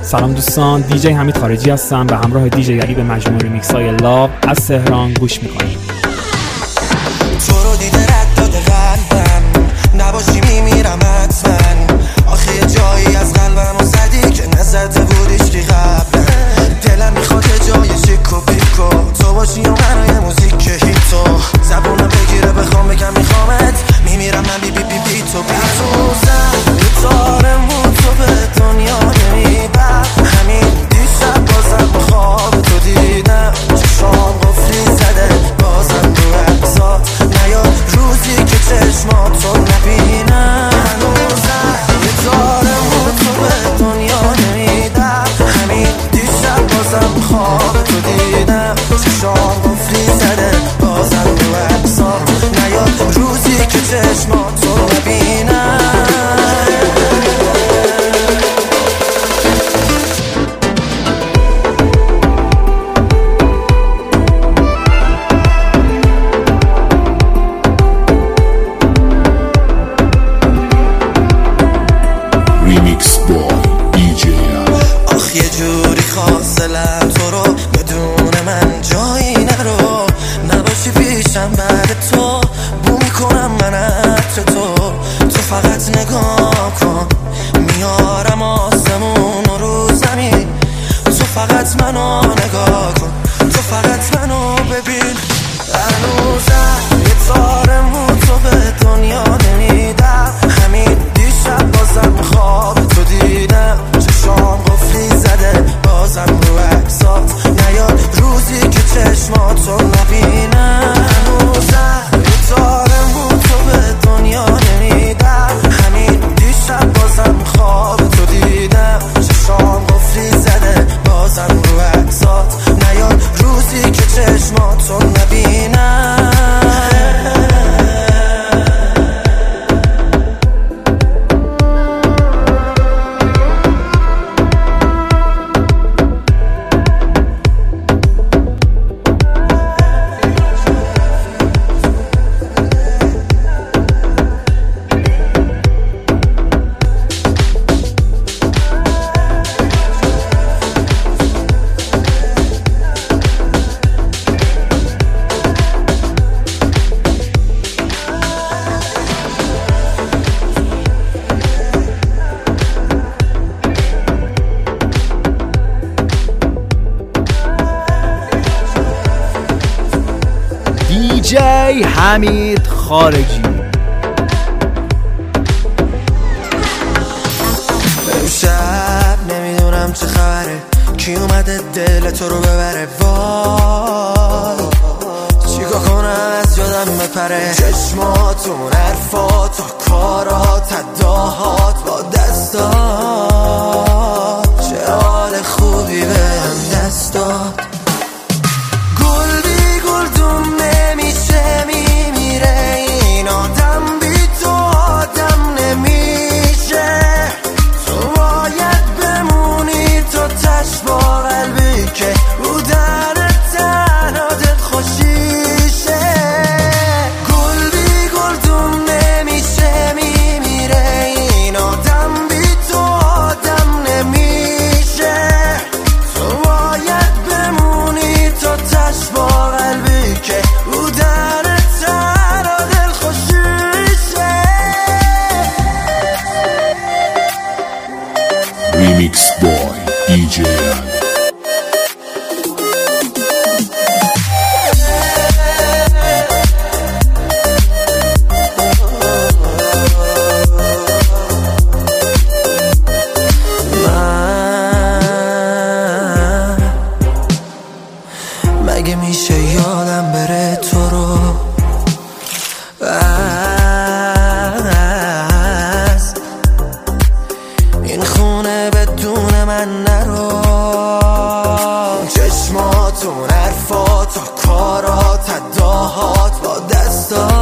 سلام دوستان، دیجی حمید خارجی هستم. به همراه دیجی علی به مجموعه ریمیکس های لاو از تهران گوش میکنیم. تو رو دیده رد داده قلبم، نباشی میمیرم حتما. آخه یه جایی از قلبمو زدی که نزده بودیش که قبلا. دلم میخواد جای چیک و پیکو تو باشی و منو یه موزیک که هیتو زبونم بگیره بخوام بگم میخوامت. میمیرم من بی بی بی بی تو بی تو زن یه تارمون تو به دنیا نمیبر. همین دیشب بازم خواب تو دیدم، چشام قفلی زده بازم رو عکسات نیاد روزی که چشماتو نبینم. هنوزم یه تارمون تو به دنیا نمیبر. همین دیشب بازم خواب تو دیدم، چشام قفلی زده بازم رو عکسات نیاد روزی که چشماتو نبینم. ریمیکس با دیجی آخ یه جوری خواستلم تو رو بدون من جایی نرو. نباشی پیشم بعد تو بو میکنم من عطر تو فقط نگاه کن میارم آسمون رو زمین. تو فقط منو نگاه کن، تو فقط منو ببین. هنوزم یه تارمون تو به دنیا نمیدم. همین دیشب بازم خواب تو دیدم، چشام قفلی زده بازم رو عکسات نیاد روزی که چشماتو نبینم. هنوزم یه تارمون تو به دنیا نمیدم. همین دیشب بازم خواب تو دیدم، چشام قفلی زده بازم رو عکسات نیاد روزی که چشماتو نبینم. دیجی حمید خارجی. امشب نمیدونم چه خبره، کی اومده دل تو رو ببره. وای چیکار کنم از یادم بپره. چشماتون، حرفات، کارات، اداهات با دستات، چه حال خوبی بهم دست داد. گل بی گلدون نمیشه، میمیره این آدم بی تو آدم نمیشه. تو باید بمونی تو تش با قلبی که رو در تنها دل خوشیشه. گل بی گلدون نمیشه، میمیره این آدم بی تو آدم نمیشه. تو باید بمونی تو تش با قلبی که رو در تنها دل خوشیشه. ریمیکس بای دیجی مگه میشه یادم بره تو رو از این خونه بدون من نرو. چشماتون، حرفات، کارات، اداهات با دستات،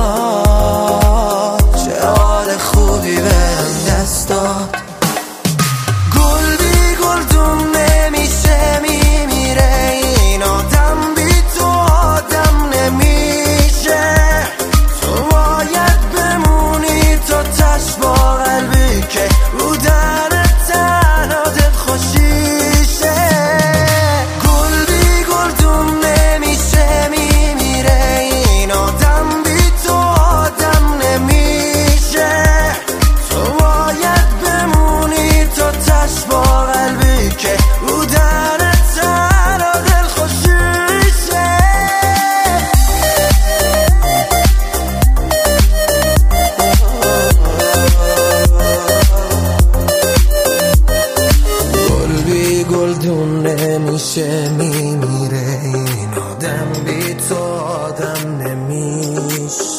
چه حال خوبی بهم دست داد. گل بی گلدون نمیشه، میمیره این آدم بی تو آدم نمیشه. تو باید بمونی تو تش با قلبی که رو در تنها دل خوشی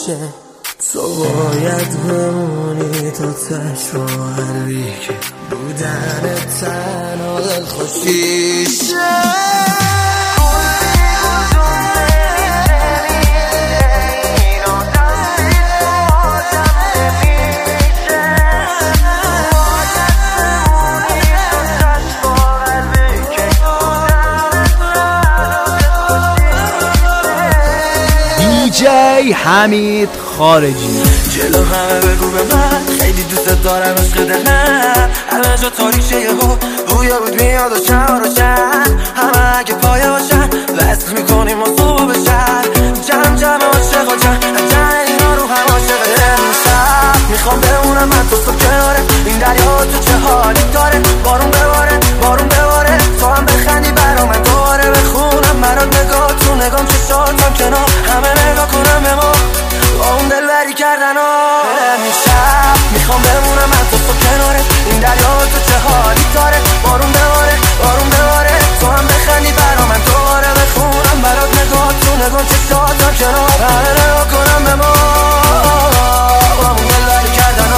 باشه تو باید بمونی تا تشواری که بودن تنها دل خوشیشه دیجی حمید خارجی. جلو همه بگو به من خیلی دوست دارم عشق دلم، همه جا تاریکشه یهو بویا بود میاد و شهر و شهر همه اگه پایه باشن وصل میکنیم و صبح بشن جمع جمع عاشق و جمع اینا رو هم عاشق امشب میخوام بمونم من تو کناره این دریا تو چه حالی داره بارون بباره بارون بباره تو هم بخندی برا من دوباره بخونم برات نگاه تو نگام چشاتم کنار همه نگاه کنم به ما با اون دلبری کردن امشب میخوام بمونم من تو کناره این دریا تو چه حالی داره بارون بباره بارون بباره تو هم بخندی برا من دوباره بخونم برات نگاه تو نگاه چشاتم کنار همه نگاه کنم به ما با اون دلبری کردن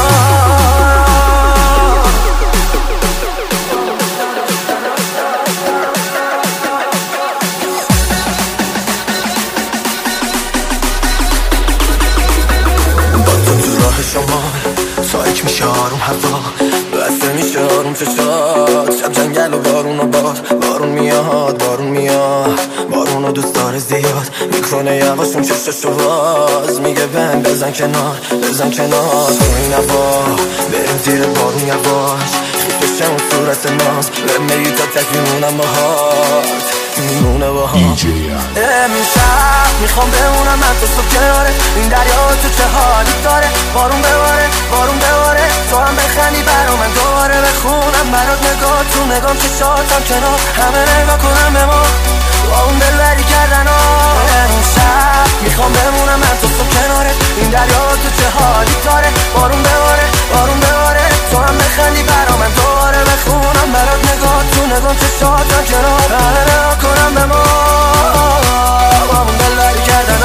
شما تاریک میشه آروم هوا بسته میشه آروم چشات شب جنگل و بارون و بارون میاد بارون میاد بارون و دوست داره زیاد میکنه یواشون چششو باز میگه بزن کنار بزن کنار تو این هوا بریم زیر بارون یواش خیلی بشه اون صورت ناز بمیری تا تک میمونم باهات میمونه با هم امشب میخوام بمونم من تو صبح کناره این دریا تو چه حالی داره بارون بباره بارون بباره تو هم بخندی برا من دوباره بخونم برات نگاه تو نگام چشاتم کنار همه نگاه کنم به ما با اون دلبری کردن امشب میخوام بمونم من تو صبح کناره این دریا تو چه حالی داره بارون بباره بارون بباره تو هم بخندی برا من دوباره بخونم برات نگاه تو نگام چشاتم کنار همه نگاه کنم به ما با اون دلبری کردن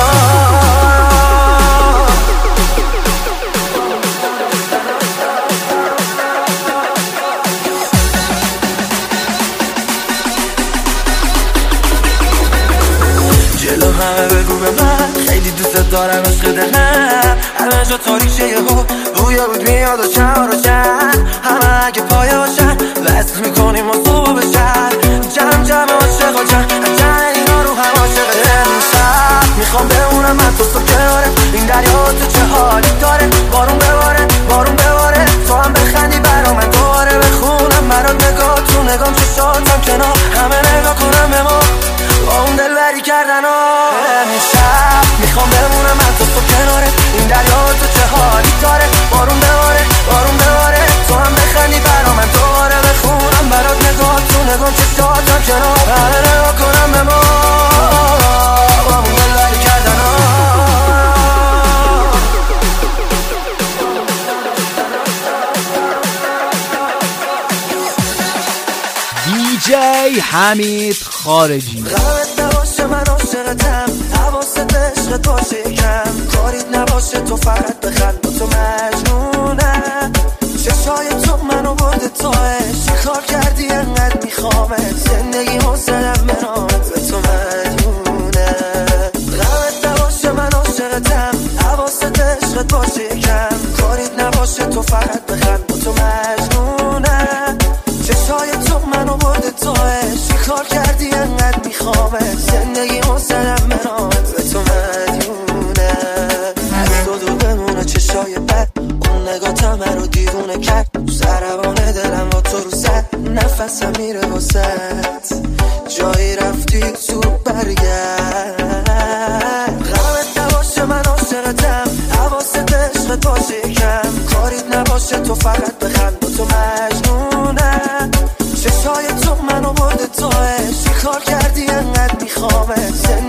جلو همه بگو به من خیلی دوست دارم عشق دلم، همه جا تاریکشه یهو بویا بود میاد و شهر و شهر همه اگه پایه باشن وصل میکنیم و صبح بشن جمع جمع عاشق و جمع اینا رو هم عاشق امشب میخوام بمونم من تو کناره این دریا تو چه حالی داره بارون بباره بارون بباره تو هم بخندی برا من دوباره بخونم برات نگاه تو نگام چشاتم کنار همه نگاه کنم به ما با اون دلبری کردن امشب میخوام بمونم من تو کناره این دریا تو چه حالی داره بارون بباره بارون بباره تو هم بخندی برا من دوباره بخونم برات نگاه تو نگاه چشاتم کنار همه نگاه کنم به ما با اون دلبری کردن دیجی حمید خارجی. غمت نباشه من عاشقتم حواست عشقت باشه کم کاریت نباشه تو فقط بخند با تو مجنونم چشای تو منو برده تاش چیکار کردی انقدر میخوامت زندگی حسنم برامت به تو مجنونم غمت نباشه من عاشقتم حواست عشقت باشه کم کاریت نباشه تو فقط بخند با تو مجنونم چشای تو منو برده تاش چیکار کردی انقدر میخوامت زندگی حسنم برامت به تو مدیونم از تو دور بمونه چشای بد اون نگاه همه رو دیوونه کرد سربانه دلم با تو رو سر نفسم میره واسد جایی رفتی زود برگرد غمت نباشه من عاشقتم حواست عشقت باشه کم کاریت نباشه تو فقط بخند با تو مجنونم چشای تو منو برده تاش چیکار کردی انقدر میخوامت زندگی حسنم برامت به تو مدیونم Remix Boy DJ. غمت نباشه من عاشقتم حواست عشقت باشه کم کاریت نباشه تو فقط بخند با تو مجنونم چشای تو منو برده تاش چیکار کردی انقدر میخوامت زندگی حسنم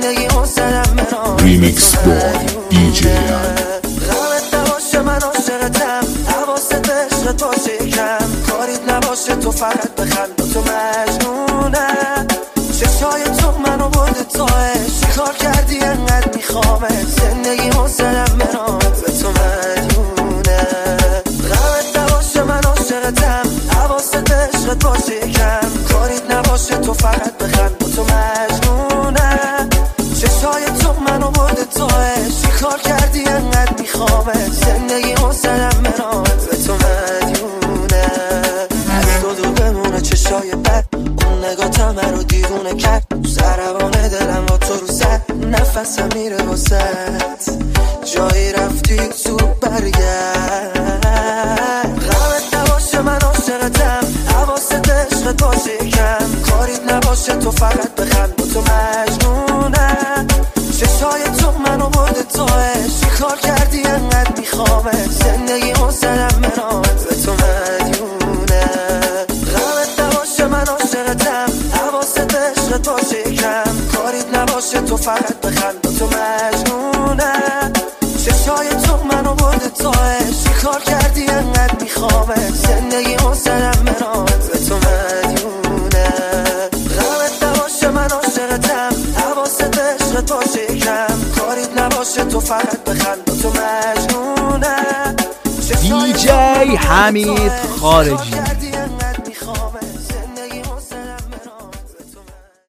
Remix Boy DJ. غمت نباشه من عاشقتم حواست عشقت باشه کم کاریت نباشه تو فقط بخند با تو مجنونم چشای تو منو برده تاش چیکار کردی انقدر میخوامت زندگی حسنم برامت توه چیکار کردی انقدر میخوامه زندگی حسنم منات به تو مدیونه از تو دور بمونه چشای بد اون نگاه همه رو دیوونه کرد سربانه دلم با تو رو زد نفسم میره واسد جایی رفتی تو برگرد غمت نباشه من عاشقتم حواست عشقت باشه کم کاریت نباشه تو فقط بخند با تو مجنونم چشای تو منو برده توه چیکار کردی انقدر میخوامه زندگی حسنم منات به تو مدیونه غمت نباشه من عاشقتم حواست عشقت باشه کم کاریت نباشه تو فقط بخند با تو مجنونم چشای تو منو برده توه چیکار کردی انقدر میخوامه زندگی حسنم منات به تو مدیونه غمت نباشه من عاشقتم حواست عشقت باشه کم کاریت نباشه تو فقط بخند با تو مجنونم دیجی حمید خارجی.